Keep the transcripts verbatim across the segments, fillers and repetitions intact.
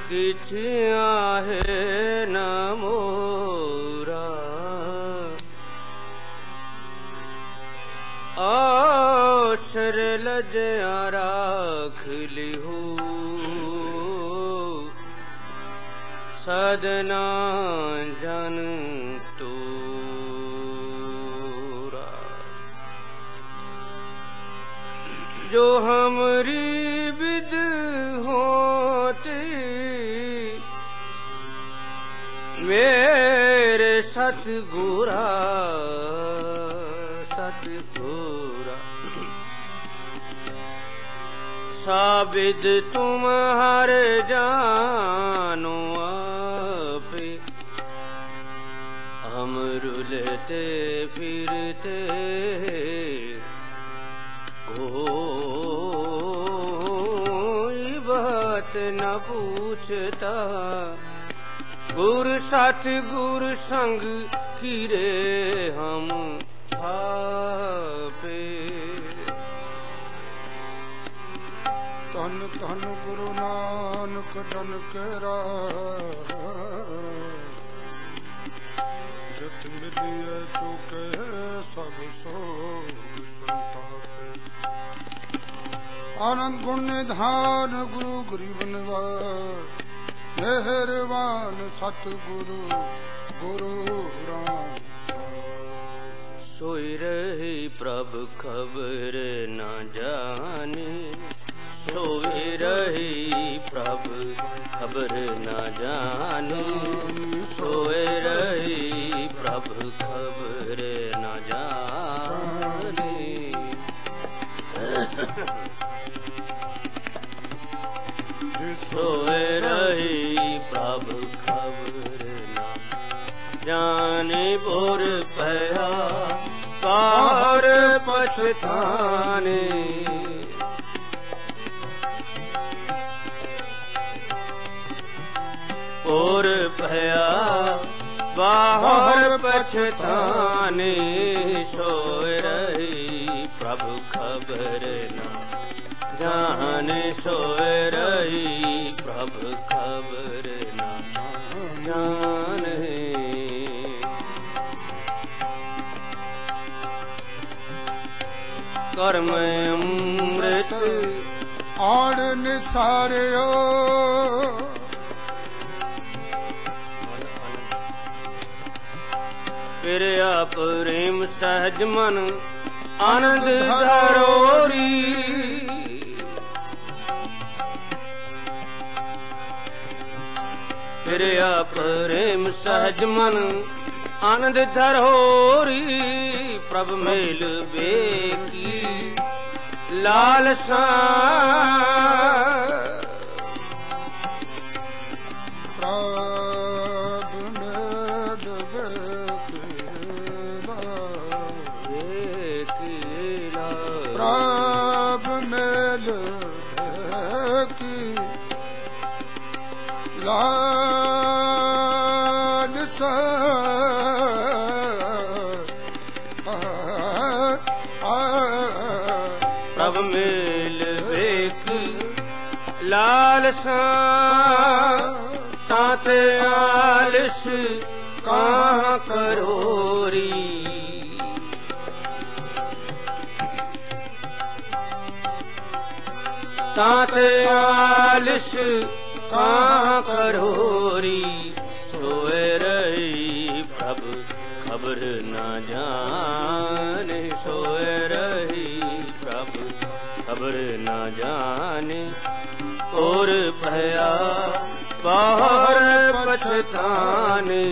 किछ आहे न मोरा आशर लजया राख लिहू सदना जन तोरा जो हमरी विद होती मेरे सतगुरा सतगुरा साबिद तुम हर जानो आपे हम रुलते फिरते कोई बात न पूछता गुर सत गुर संग कीरे हम आपे धन धन गुरु नानक जन केरा जित मिलिए चुके सब सोग संतापे आनंद गुण निधान गुरु गरीब निवास मेहरबान सतगुरु गुरु रामदास सोई रही प्रभ खबर न जानी सोई रही प्रभ खबर न जानी सोए रही प्रभ खबर न जानी सोए रही प्रभ खबर न जाने बोर पया पार पछताने और भया बाहर पछताने सोए रही प्रभु खबर न जाने सोए रही प्रभु खबर न जाने कर्म अमृत आड़ निसारियो फिरया प्रेम सहज मन आनंद धरोरी फिरया प्रेम सहज मन आनंद धरोरी प्रभ मेल बेकी लालसा प्रभ मेल की लालसा प्रभ मेल बेक लालसा ताते आलस कहाँ करोरी ताते आलस कहाँ करोरी सोए रही प्रभु खबर न जाने सोए रही प्रभु खबर न जाने और भया बाहर पछताने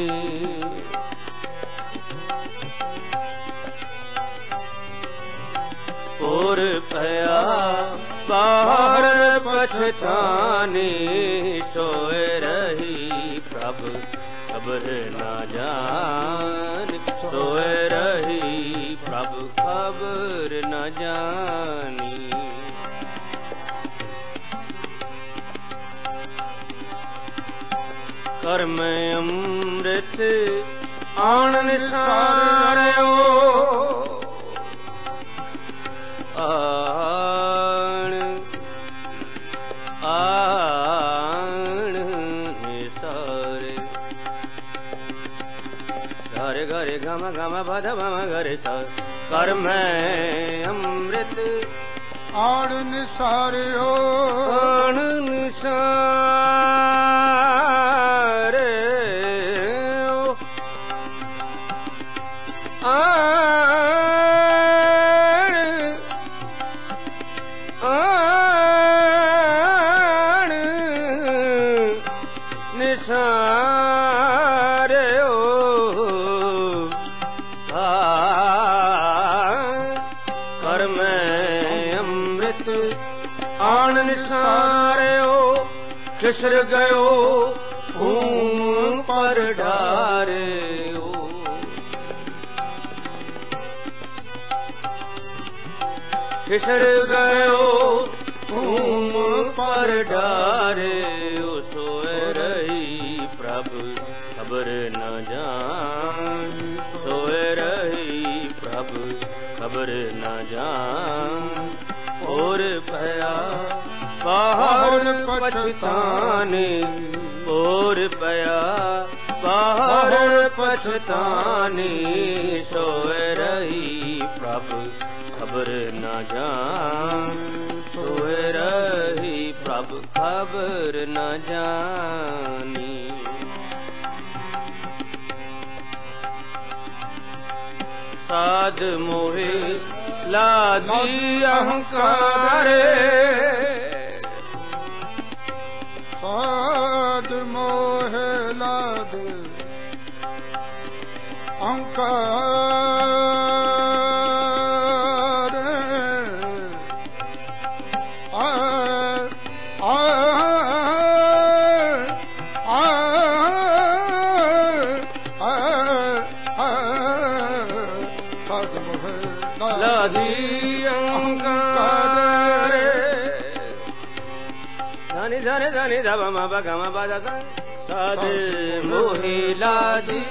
और भया बाहर पछताने सोए रही प्रभु खबर न जान सोए रही प्रभु खबर न जानी कर्म अमृत आन निसारियो आण आण गम गम पद मम गरे स कर मैं अमृत आण निसारियो आण निसारे खिसर गयो भूम पर ढारे खिसर गयो भूम पर ढारे सोए रही प्रभु खबर न जान सोए रही प्रभु खबर न जान और भया बाहर पछताने और पया बाहर पछताने सोए रही प्रभु खबर न जान सोए रही प्रभु खबर न जानी साध मोहे लादी अहंकारे साध मोह लाद अहंकार आ आ आ साध मोह लादी अहंकार धनि धनि धनि धब म ब ग म ब द सा साध मोहि लादी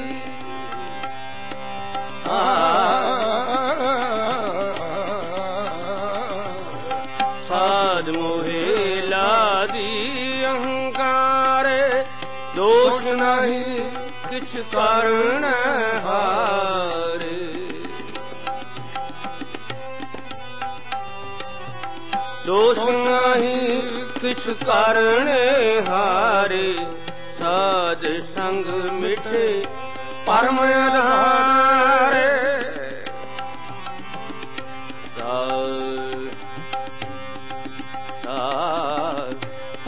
साध मोहि लादी अहंकार दोष नहीं किछ कारण हार दोष नहीं किछ कारण हारे साध संग मिठे परम आधारे साध साध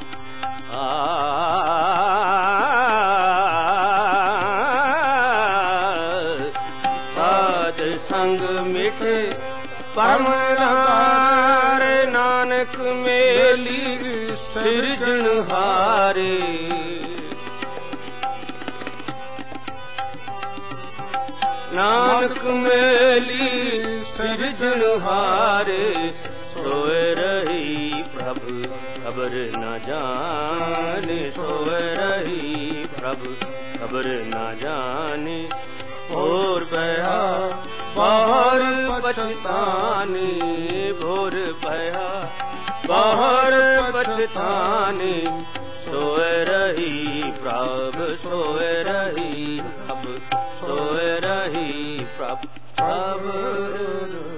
साध संग मिठे परम आधारे नानक मेली सिरजनहारे नानक मेली सिरजनहारे सोए रही प्रभु खबर न जाने सोए रही प्रभु खबर न जाने और बया बाहर पछताने भोर बया बाहर पछताने सोए रही प्रभु सोए रही प्रभु सोए रही प्रभु